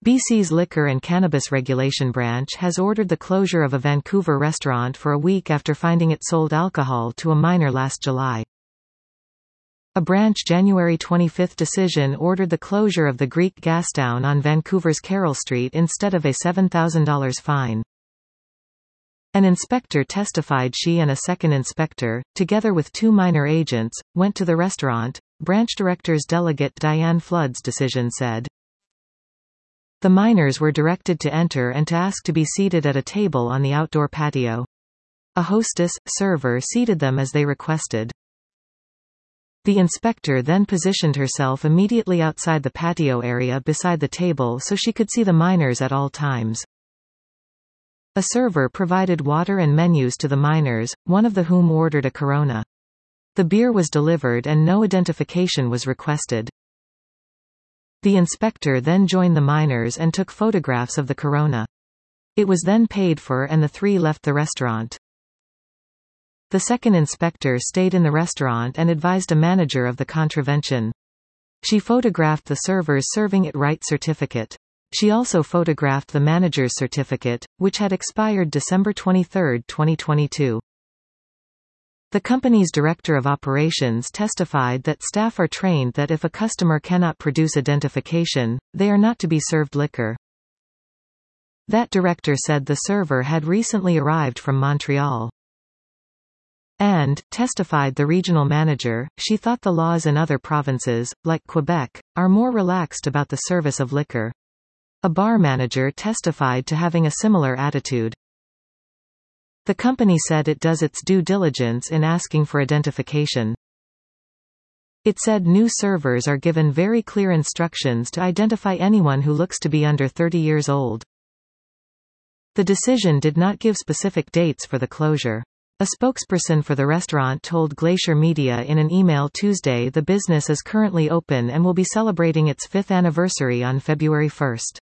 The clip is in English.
BC's Liquor and Cannabis Regulation Branch has ordered the closure of a Vancouver restaurant for a week after finding it sold alcohol to a minor last July. A branch January 25 decision ordered the closure of the Greek Gastown on Vancouver's Carroll Street instead of a $7,000 fine. An inspector testified she and a second inspector, together with two minor agents, went to the restaurant, branch director's delegate Diane Flood's decision said. The minors were directed to enter and to ask to be seated at a table on the outdoor patio. A hostess, server seated them as they requested. The inspector then positioned herself immediately outside the patio area beside the table so she could see the minors at all times. A server provided water and menus to the minors, one of whom ordered a Corona. The beer was delivered and no identification was requested. The inspector then joined the minors and took photographs of the Corona. It was then paid for and the three left the restaurant. The second inspector stayed in the restaurant and advised a manager of the contravention. She photographed the server's serving it right certificate. She also photographed the manager's certificate, which had expired December 23, 2022. The company's director of operations testified that staff are trained that if a customer cannot produce identification, they are not to be served liquor. That director said the server had recently arrived from Montreal. And, testified the regional manager, she thought the laws in other provinces, like Quebec, are more relaxed about the service of liquor. A bar manager testified to having a similar attitude. The company said it does its due diligence in asking for identification. It said new servers are given very clear instructions to identify anyone who looks to be under 30 years old. The decision did not give specific dates for the closure. A spokesperson for the restaurant told Glacier Media in an email Tuesday the business is currently open and will be celebrating its 5th anniversary on February 1.